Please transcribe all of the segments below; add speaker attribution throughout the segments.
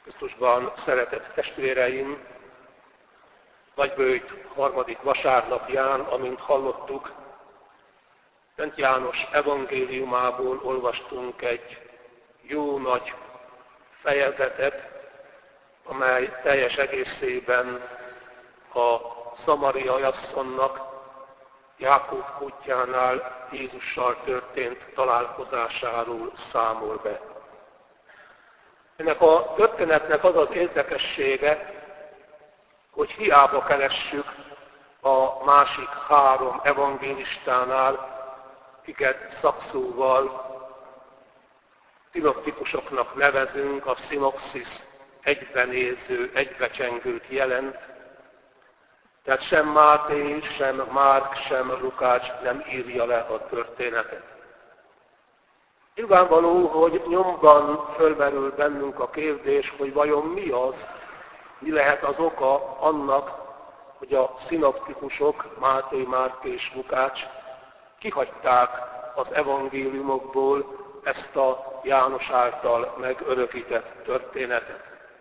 Speaker 1: Krisztusban szeretett testvéreim, Nagyböjt harmadik vasárnapján, amint hallottuk, Szent János evangéliumából olvastunk egy jó nagy fejezetet, amely teljes egészében a szamariai asszonynak Jákob kútjánál Jézussal történt találkozásáról számol be. Ennek a történetnek az az érdekessége, hogy hiába keressük a másik három evangélistánál, akiket szakszóval szinoptikusoknak nevezünk, a szinopszis egybenéző, egybecsengőt jelent. Tehát sem Máté, sem Márk, sem Lukács nem írja le a történetet. Nyilvánvaló, hogy nyomban fölmerül bennünk a kérdés, hogy vajon mi az, mi lehet az oka annak, hogy a szinoptikusok, Máté, Márk és Lukács kihagyták az evangéliumokból ezt a János által megörökített történetet.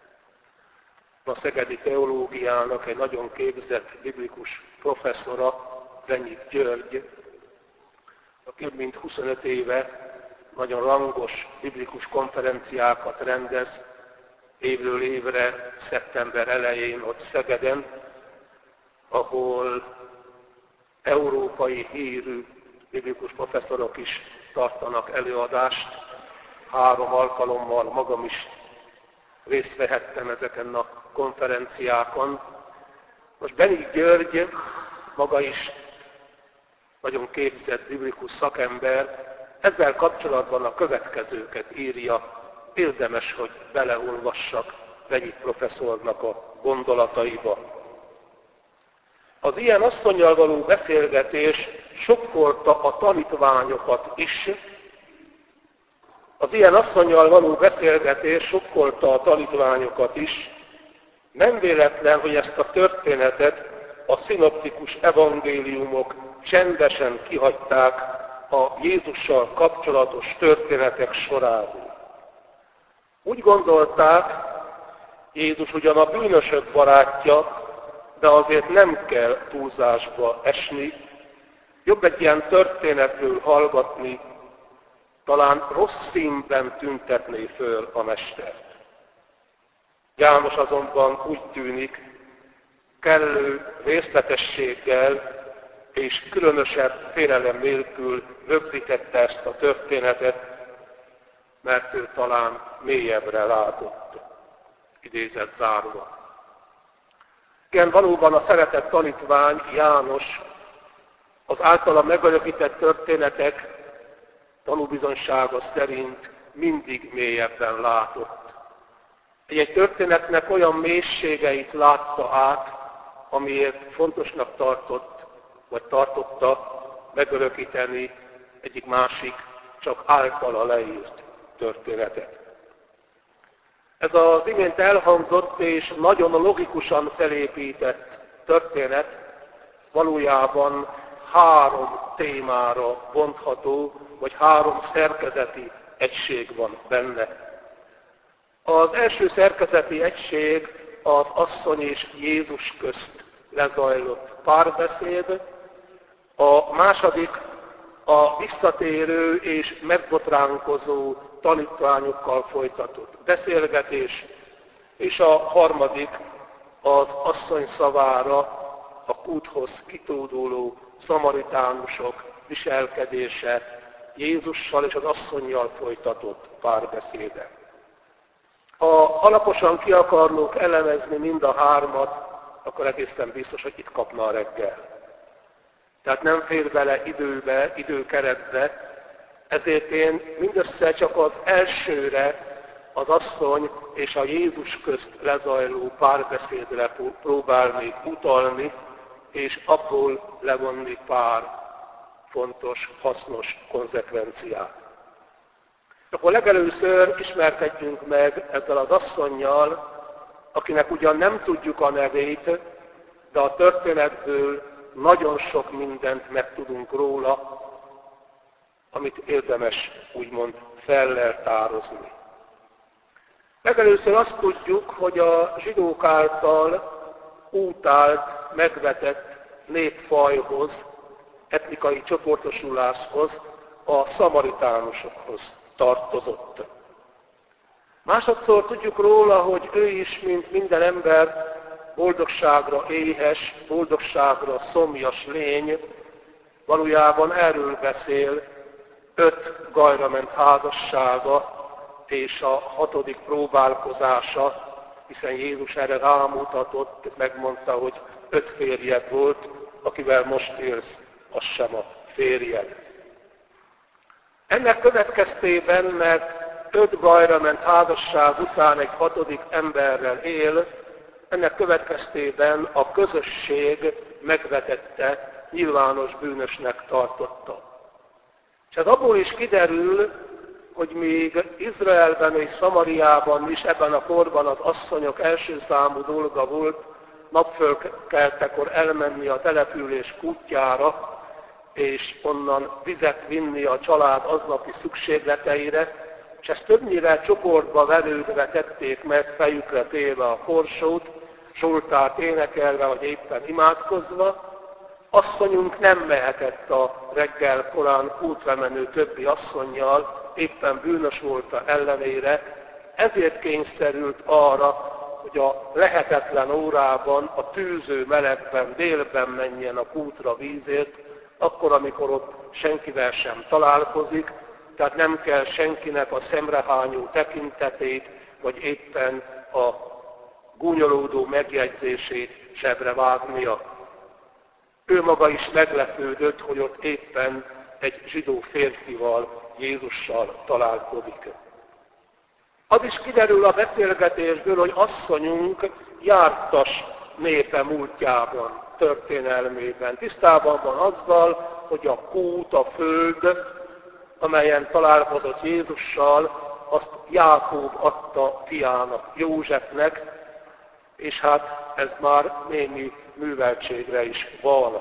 Speaker 1: A szegedi teológiának egy nagyon képzett biblikus professzora, Renyik György, aki több mint 25 éve nagyon rangos biblikus konferenciákat rendez, évről évre, szeptember elején ott Szegeden, ahol európai hírű biblikus professzorok is tartanak előadást. 3 alkalommal magam is részt vehettem ezeken a konferenciákon. Most Renyik György maga is nagyon képzett biblikus szakember, ezzel kapcsolatban a következőket írja, érdemes, hogy beleolvassak Renyik professzornak a gondolataiba. Az ilyen asszonnyal való beszélgetés sokkolta a tanítványokat is. Az ilyen asszonnyal való beszélgetés sokkolta a tanítványokat is. Nem véletlen, hogy ezt a történetet a szinoptikus evangéliumok csendesen kihagyták a Jézussal kapcsolatos történetek sorából. Úgy gondolták, Jézus ugyan a bűnösök barátja, de azért nem kell túlzásba esni. Jobb egy ilyen történetről hallgatni, talán rossz színben tüntetné föl a mestert. János azonban úgy tűnik, kellő részletességgel és különösebb félelem nélkül rögzítette ezt a történetet, mert ő talán mélyebbre látott, idézet zárva. Igen, valóban a szeretett tanítvány János az általa megörökített történetek tanúbizonysága szerint mindig mélyebben látott. Egy történetnek olyan mélységeit látta át, amiért fontosnak tartotta megörökíteni egyik másik, csak általa leírt történetet. Ez az imént elhangzott és nagyon logikusan felépített történet valójában 3 témára bontható, vagy 3 szerkezeti egység van benne. Az első szerkezeti egység az asszony és Jézus közt lezajlott párbeszéd, a második a visszatérő és megbotránkozó tanítványokkal folytatott beszélgetés, és a harmadik az asszony szavára a kúthoz kitóduló szamaritánusok viselkedése, Jézussal és az asszonnyal folytatott párbeszéde. Ha alaposan ki akarnunk elemezni mind a 3-at, akkor egészen biztos, hogy itt kapna a reggel. Tehát nem fér bele időkeretbe, ezért én mindössze csak az elsőre, az asszony és a Jézus közt lezajló párbeszédre próbálnék utalni, és abból levonni pár fontos, hasznos konzekvenciát. Akkor legelőször ismerkedjünk meg ezzel az asszonnyal, akinek ugyan nem tudjuk a nevét, de a történetből nagyon sok mindent megtudunk róla, amit érdemes úgymond felleltározni. Legelőször azt tudjuk, hogy a zsidók által útált, megvetett népfajhoz, etnikai csoportosuláshoz, a szamaritánusokhoz tartozott. Másodszor tudjuk róla, hogy ő is, mint minden ember, boldogságra éhes, boldogságra szomjas lény, valójában erről beszél 5 gajra ment házassága és a 6. próbálkozása, hiszen Jézus erre rámutatott, megmondta, hogy 5 férjed volt, akivel most élsz, az sem a férjed. Ennek következtében, mert 5 gajra ment házasság után egy 6. emberrel él, ennek következtében a közösség megvetette, nyilvános bűnösnek tartotta. És ez abból is kiderül, hogy még Izraelben és Szamariában is ebben a korban az asszonyok első számú dolga volt napfölkeltekor elmenni a település kútjára, és onnan vizet vinni a család aznapi szükségleteire, és ezt többnyire csoportba verődve tették meg, fejükre téve a korsót, zsoltárt énekelve, vagy éppen imádkozva. Asszonyunk nem mehetett a reggel korán kútra menő többi asszonnyal, éppen bűnös volta ellenére, ezért kényszerült arra, hogy a lehetetlen órában, a tűző melegben, délben menjen a kútra vízért, akkor, amikor ott senkivel sem találkozik, tehát nem kell senkinek a szemrehányó tekintetét, vagy éppen a gúnyolódó megjegyzését zsebre vágnia. Ő maga is meglepődött, hogy ott éppen egy zsidó férfival, Jézussal találkozik. Az is kiderül a beszélgetésből, hogy asszonyunk jártas népe múltjában, történelmében. Tisztában van azzal, hogy a kút, a föld, amelyen találkozott Jézussal, azt Jákob adta fiának, Józsefnek, és hát ez már némi műveltségre is van.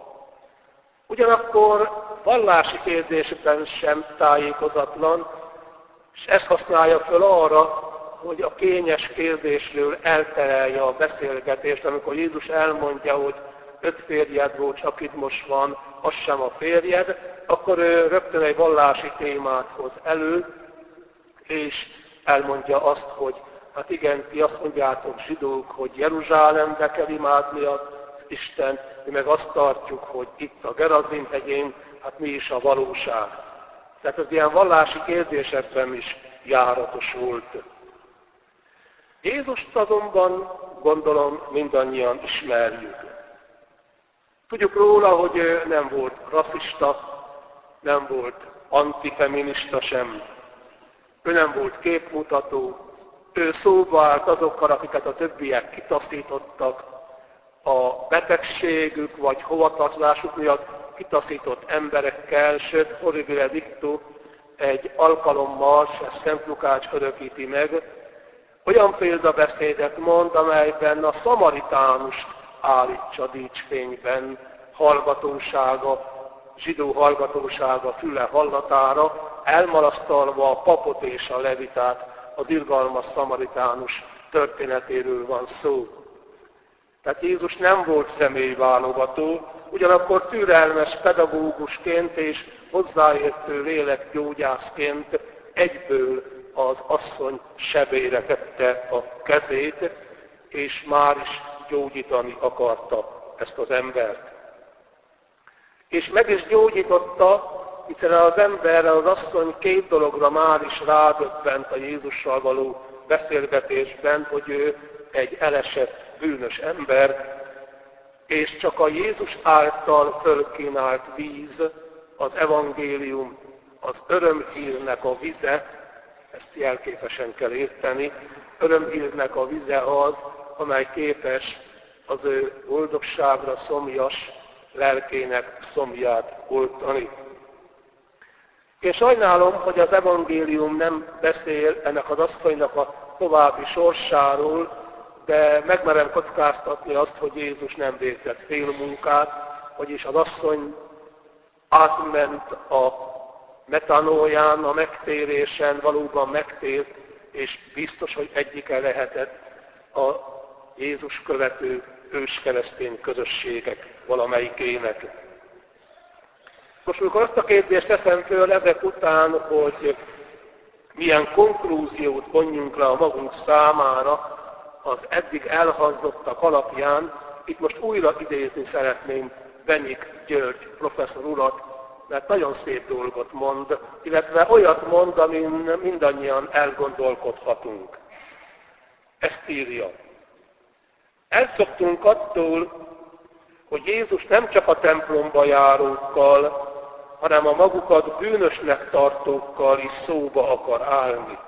Speaker 1: Ugyanakkor vallási kérdésben sem tájékozatlan, és ezt használja föl arra, hogy a kényes kérdésről elterelje a beszélgetést, amikor Jézus elmondja, hogy 5 férjed volt, csak itt most van, az sem a férjed, akkor ő rögtön egy vallási témát hoz elő, és elmondja azt, hogy hát igen, ti azt mondjátok zsidók, hogy Jeruzsálembe kell imádni az Isten, mi meg azt tartjuk, hogy itt a Gerazim hegyén, hát mi is a valóság. Tehát az ilyen vallási kérdésekben is járatos volt. Jézust azonban, gondolom, mindannyian ismerjük. Tudjuk róla, hogy ő nem volt rasszista, nem volt antifeminista sem. Ő nem volt képmutató, ő szóba állt azokkal, akiket a többiek kitaszítottak, a betegségük vagy hovatartozásuk miatt kitaszított emberekkel, sőt, horribile dictu egy alkalommal, ezt Szent Lukács örökíti meg, olyan példabeszédet mond, amelyben a szamaritánust állítsa dicsfényben hallgatósága, zsidó hallgatósága füle hallatára, elmarasztalva a papot és a levitát, az irgalmas szamaritánus történetéről van szó. Tehát Jézus nem volt személyválogató, ugyanakkor türelmes pedagógusként és hozzáértő lélekgyógyászként egyből az asszony sebére tette a kezét, és már is gyógyítani akarta ezt az embert. És meg is gyógyította, hiszen az ember, az asszony 2 dologra már is rádöbbent a Jézussal való beszélgetésben, hogy ő egy elesett, bűnös ember, és csak a Jézus által fölkínált víz, az evangélium, az örömhírnek a vize, ezt jelképesen kell érteni, örömhírnek a vize az, amely képes az ő boldogságra szomjas lelkének szomját oltani. Én sajnálom, hogy az evangélium nem beszél ennek az asszonynak a további sorsáról, de megmerem kockáztatni azt, hogy Jézus nem végzett félmunkát, vagyis az asszony átment a metanóján, a megtérésen, valóban megtért, és biztos, hogy egyike lehetett a Jézus követő őskeresztény közösségek valamelyikének. Most, amikor azt a kérdést teszem föl ezek után, hogy milyen konklúziót vonjunk le a magunk számára az eddig elhangzottak alapján, itt most újra idézni szeretném Benyik György professzor urat, mert nagyon szép dolgot mond, illetve olyat mond, amin mindannyian elgondolkodhatunk. Ezt írja. Elszoktunk attól, hogy Jézus nem csak a templomba járókkal, hanem a magukat bűnösnek tartókkal is szóba akar állni.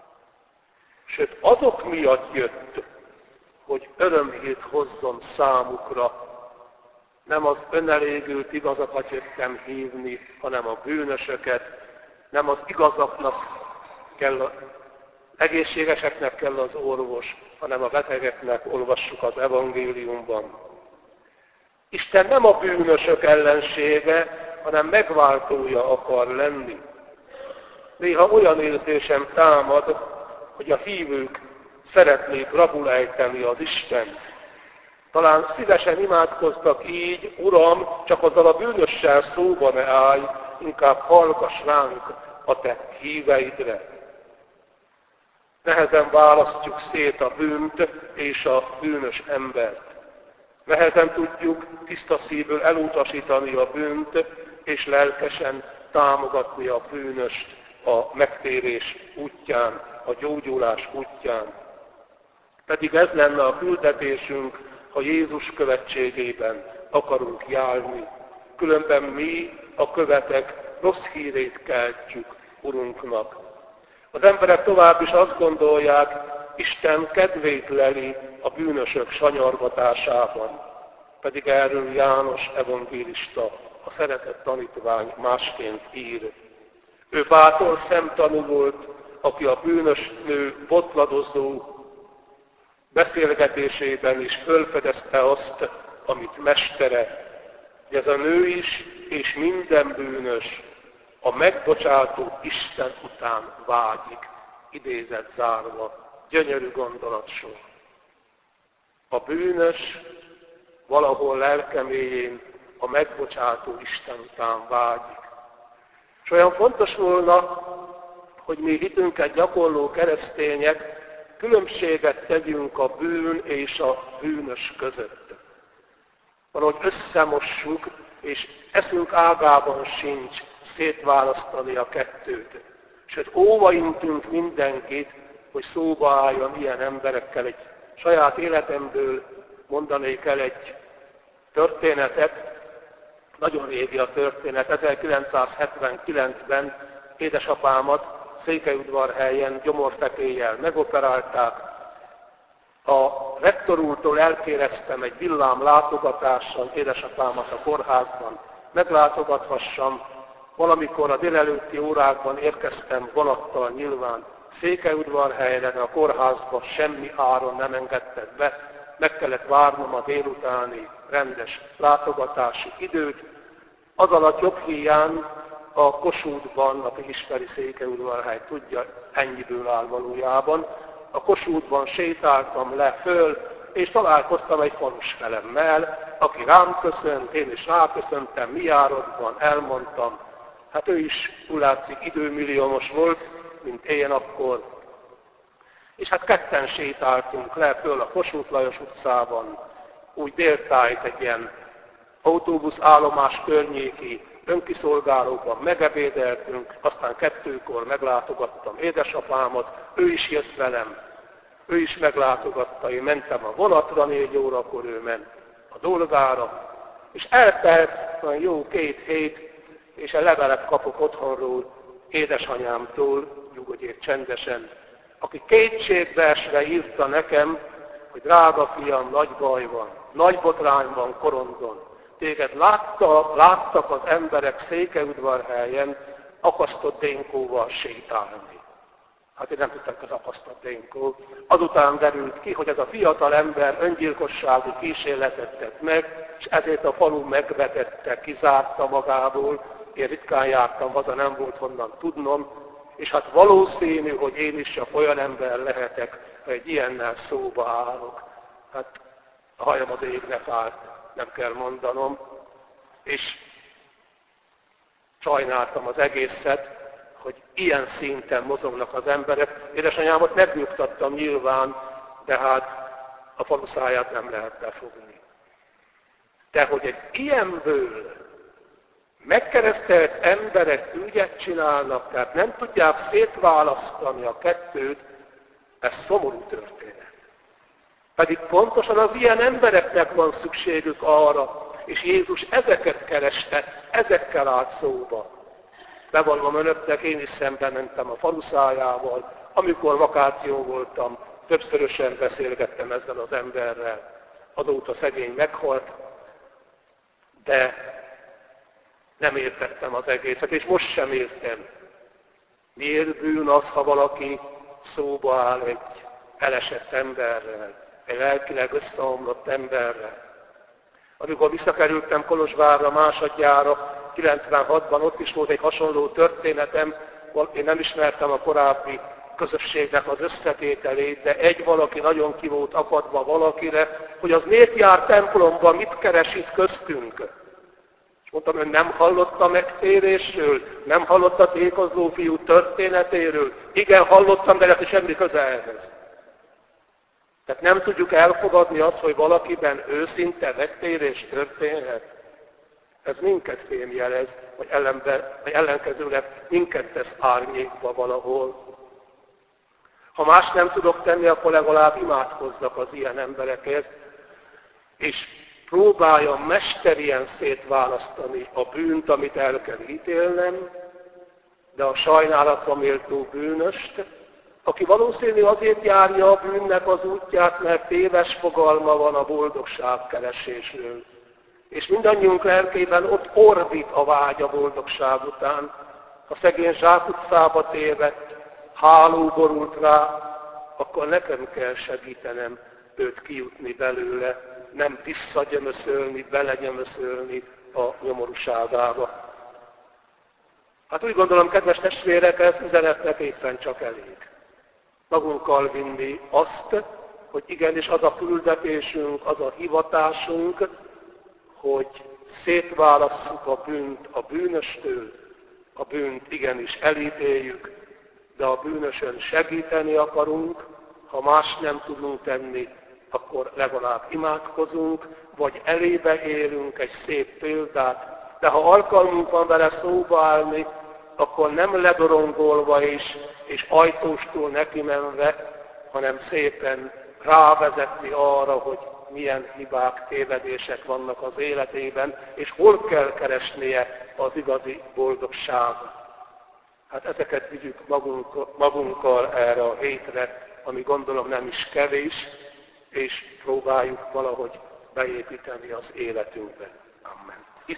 Speaker 1: Sőt, azok miatt jött, hogy örömhírt hozzon számukra. Nem az önelégült igazakat jöttem hívni, hanem a bűnösöket. Nem az igazaknak kell, egészségeseknek kell az orvos, hanem a betegeknek, olvassuk az evangéliumban. Isten nem a bűnösök ellensége, hanem megváltója akar lenni. Néha olyan érzésem támad, hogy a hívők szeretnék rabul ejteni az Istent. Talán szívesen imádkoztak így, Uram, csak azzal a bűnössel szóba ne állj, inkább hallgass ránk a te híveidre. Nehezen választjuk szét a bűnt és a bűnös embert. Nehezen tudjuk tiszta szívből elutasítani a bűnt, és lelkesen támogatni a bűnöst a megtérés útján, a gyógyulás útján. Pedig ez lenne a küldetésünk, ha Jézus követségében akarunk járni. Különben mi, a követek, rossz hírét keltjük Urunknak. Az emberek tovább is azt gondolják, Isten kedvét leli a bűnösök sanyargatásában. Pedig erről János evangélista, a szeretett tanítvány másként ír. Ő bátor szemtanú volt, aki a bűnös nő botladozó beszélgetésében is fölfedezte azt, amit mestere, hogy ez a nő is, és minden bűnös a megbocsátó Isten után vágyik, idézet zárva, gyönyörű gondolatsor. A bűnös valahol lelkeméjén a megbocsátó Isten után vágyik. És olyan fontos volna, hogy mi hitünket gyakorló keresztények különbséget tegyünk a bűn és a bűnös között. Valahogy összemossuk, és eszünk ágában sincs szétválasztani a kettőt. Sőt, óvaintünk mindenkit, hogy szóba álljon ilyen emberekkel. Egy saját életemből mondanék el egy történetet, nagyon régi a történet. 1979-ben édesapámat Székelyudvarhelyen gyomorfekélyel megoperálták. A rektor úrtól elkéreztem egy villám látogatással édesapámat a kórházban meglátogathassam. Valamikor a délelőtti órákban érkeztem vonattal nyilván Székelyudvarhelyre, de a kórházba semmi áron nem engedtek be. Meg kellett várnom a délutáni rendes látogatási időt. Az alatt jobb híján a Kossuthban, aki ismeri Székelyudvarhely, tudja, ennyiből áll valójában. A Kossuthban sétáltam le föl, és találkoztam egy falusfelemmel, aki rám köszönt, én is ráköszöntem, mi járatban, elmondtam. Hát ő is úgy látszik időmilliómos volt, mint én akkor. És hát ketten sétáltunk le föl a Kossuth Lajos utcában, úgy déltájt egy ilyen autóbuszállomás környéki önkiszolgálóban megebédeltünk, aztán 2-kor meglátogattam édesapámat, ő is jött velem, ő is meglátogatta, én mentem a vonatra 4 órakor, ő ment a dolgára, és eltelt olyan jó 2 hét, és a levelet kapok otthonról, édesanyámtól, nyugodjék csendesen, aki kétségbeesve írta nekem, hogy drága fiam, nagy baj van, nagy botrány van Korondon. Téged láttak az emberek Székelyudvarhelyen akasztott dénkóval sétálni. Hát én nem tudtam, az akasztott dénkó. Azután derült ki, hogy ez a fiatal ember öngyilkossági kísérletet tett meg, és ezért a falu megvetette, kizárta magából. Én ritkán jártam haza, nem volt honnan tudnom, És hát valószínű, hogy én is csak olyan ember lehetek, ha egy ilyennel szóba állok. Hát a hajam az égnek állt, nem kell mondanom. És sajnáltam az egészet, hogy ilyen szinten mozognak az emberek. Édesanyámat megnyugtattam nyilván, de hát a falu száját nem lehet befogni. De hogy egy ilyenből megkeresztelt emberek ügyet csinálnak, tehát nem tudják szétválasztani a kettőt, ez szomorú történet. Pedig pontosan az ilyen embereknek van szükségük arra, és Jézus ezeket kereste, ezekkel állt szóba. Bevallom önöknek, én is szemben mentem a falu szájával, amikor vakáció voltam, többszörösen beszélgettem ezzel az emberrel. Azóta szegény meghalt, de nem értettem az egészet, és most sem értem. Miért bűn az, ha valaki szóba áll egy elesett emberrel, egy lelkileg összeomlott emberrel? Amikor visszakerültem Kolozsvárra másodjára, 96-ban ott is volt egy hasonló történetem, én nem ismertem a korábbi közösségnek az összetételét, de egy valaki nagyon ki volt akadva valakire, hogy az miért jár templomba, mit keres itt köztünk. És mondtam, ön nem hallotta megtérésről, nem hallotta tékozló fiú történetéről. Igen, hallottam, de neki semmi köze ehhez. Tehát nem tudjuk elfogadni azt, hogy valakiben őszinte megtérés történhet. Ez minket fémjelez, vagy ellenkezőleg minket tesz árnyékba valahol. Ha más nem tudok tenni, akkor legalább imádkozzak az ilyen emberekért, és próbáljam mesterien szétválasztani a bűnt, amit el kell ítélnem, de a sajnálatra méltó bűnöst, aki valószínű azért járja a bűnnek az útját, mert téves fogalma van a boldogságkeresésről. És mindannyiunk lelkében ott ordít a vágy a boldogság után. Ha szegény zsákutcába tévedt, háló borult rá, akkor nekem kell segítenem őt kijutni belőle, nem visszagyömöszölni, belegyömöszölni a nyomorúságába. Hát úgy gondolom, kedves testvérek, ez üzenetnek éppen csak elég. Magunkkal vinni azt, hogy igenis az a küldetésünk, az a hivatásunk, hogy szétválasszuk a bűnt a bűnöstől, a bűnt igenis elítéljük, de a bűnösön segíteni akarunk, ha más nem tudunk tenni, akkor legalább imádkozunk, vagy elébe élünk egy szép példát, de ha alkalmunk van vele szóba állni, akkor nem ledorongolva és ajtóstól neki menve, hanem szépen rávezetni arra, hogy milyen hibák, tévedések vannak az életében, és hol kell keresnie az igazi boldogságot. Hát ezeket vigyük magunkkal erre a hétre, ami gondolom nem is kevés, és próbáljuk valahogy beépíteni az életünkbe. Amen.